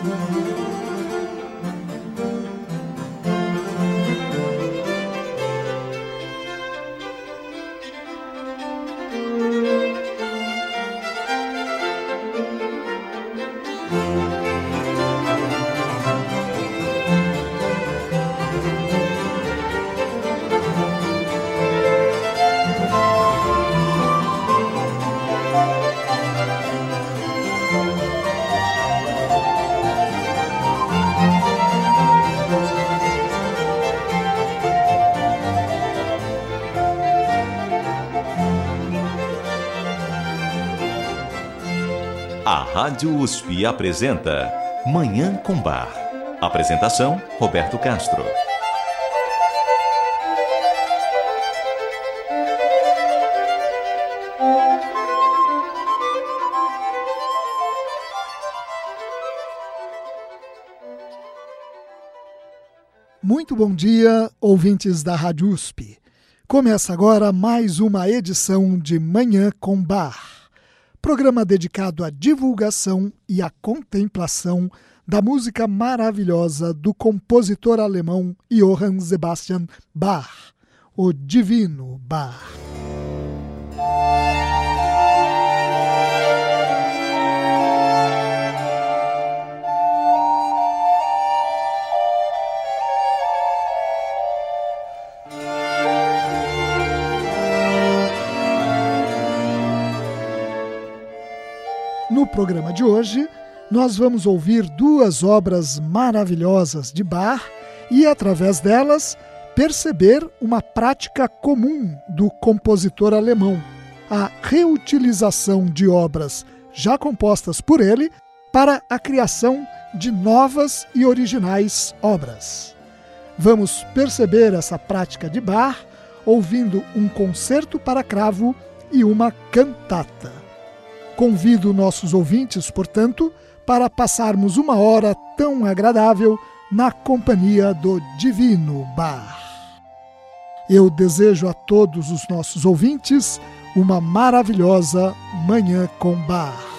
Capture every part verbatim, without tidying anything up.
A Rádio U S P apresenta Manhã com Bar. Apresentação, Roberto Castro. Muito bom dia, ouvintes da Rádio U S P. Começa agora mais uma edição de Manhã com Bar. Programa dedicado à divulgação e à contemplação da música maravilhosa do compositor alemão Johann Sebastian Bach, o Divino Bach. No programa de hoje, nós vamos ouvir duas obras maravilhosas de Bach e, através delas, perceber uma prática comum do compositor alemão, a reutilização de obras já compostas por ele para a criação de novas e originais obras. Vamos perceber essa prática de Bach ouvindo um concerto para cravo e uma cantata. Convido nossos ouvintes, portanto, para passarmos uma hora tão agradável na companhia do Divino Bach. Eu desejo a todos os nossos ouvintes uma maravilhosa Manhã com Bach.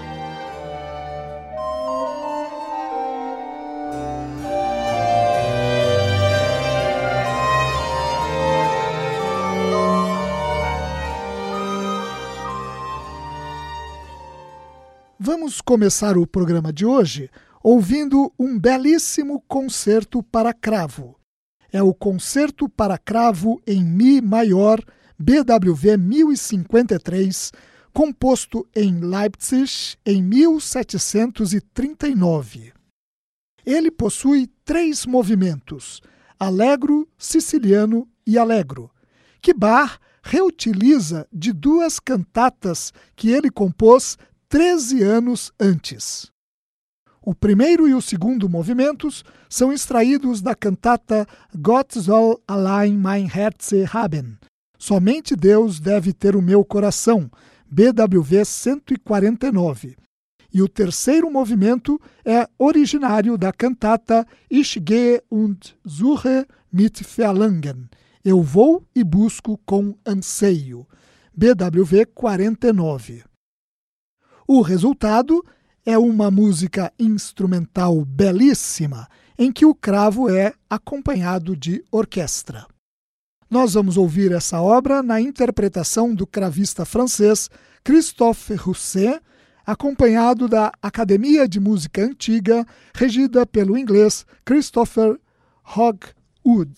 Vamos começar o programa de hoje ouvindo um belíssimo concerto para cravo. É o Concerto para Cravo em Mi maior, B W V mil e cinquenta e três, composto em Leipzig em mil setecentos e trinta e nove. Ele possui três movimentos, Allegro, Siciliano e Allegro, que Bach reutiliza de duas cantatas que ele compôs treze anos antes. O primeiro e o segundo movimentos são extraídos da cantata Gott soll allein mein Herz haben, Somente Deus deve ter o meu coração, B W V cento e quarenta e nove. E o terceiro movimento é originário da cantata Ich gehe und suche mit Verlangen, Eu vou e busco com anseio, B W V quarenta e nove. O resultado é uma música instrumental belíssima, em que o cravo é acompanhado de orquestra. Nós vamos ouvir essa obra na interpretação do cravista francês Christophe Rousset, acompanhado da Academia de Música Antiga, regida pelo inglês Christopher Hogwood.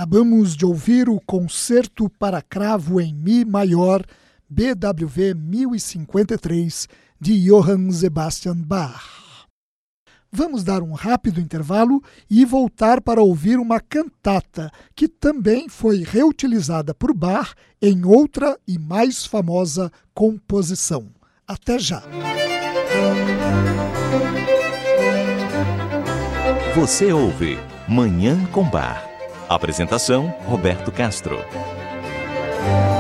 Acabamos de ouvir o Concerto para Cravo em Mi maior, B W V mil e cinquenta e três, de Johann Sebastian Bach. Vamos dar um rápido intervalo e voltar para ouvir uma cantata que também foi reutilizada por Bach em outra e mais famosa composição. Até já! Você ouve Manhã com Bar. Apresentação, Roberto Castro.